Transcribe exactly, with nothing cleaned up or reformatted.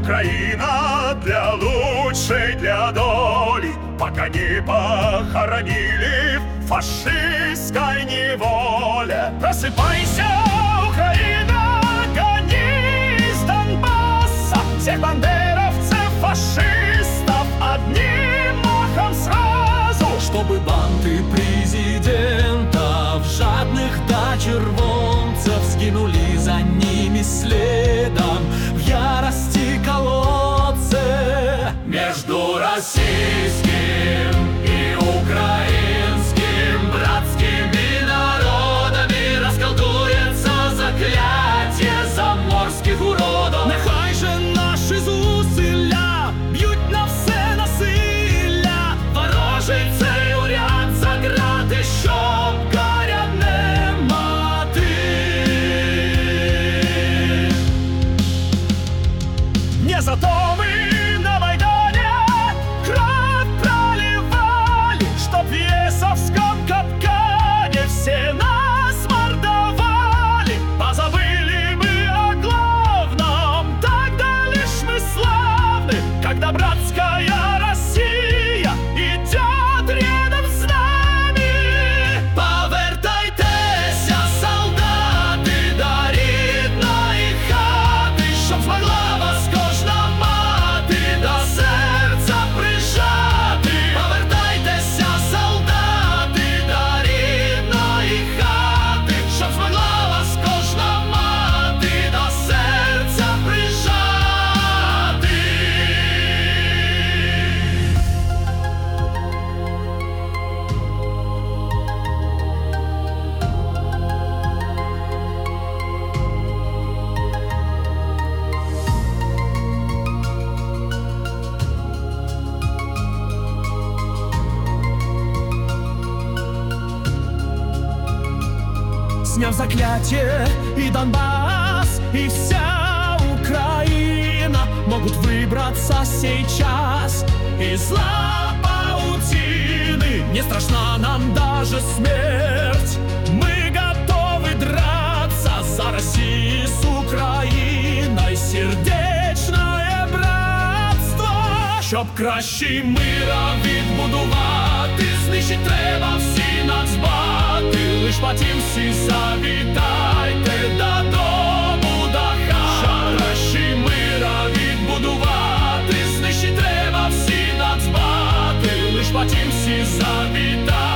Украина для лучшей, для доли, пока не похоронили в фашистской неволе. Просыпайся, Украина, гони из Донбасса всех бандеровцев, фашистов одним махом сразу, чтобы банды президентов, жадных до червонцев, сгинули за ними следом в ярости колодце. Между российским и украинским братскими народами расколдуется заклятие заморских уродов. Нехай же наші зусилля б'ють на все насилля, ворожий цей уряд заграти, щоб горя не мати. Не за то мы на Майдане кровь проливали, чтоб в есовском капкане все нас мордовали. Позабыли мы о главном, тогда лишь мы славны, когда братская Россия идет рядом с нами. Повертайтеся, солдати, до рідної хати, щоб змогла вас кожна мати до серця прижати. Повертайтеся, солдати, до рідної хати, щоб змогла вас кожна мати до серця прижати. Сняв заклятие, и Донбасс, и вся Украина могут выбраться сейчас из зла паутины. Не страшна нам даже смерть, мы готовы драться за Россию с Украиной. Сердечное братство, щоб кращий мира відбудувати, знищить треба всі нацбати. Лиш потім всі завітайте додому до хат. Щоб кращий мира відбудувати, знищить треба всі нацбати. Лиш потім всі завітайте.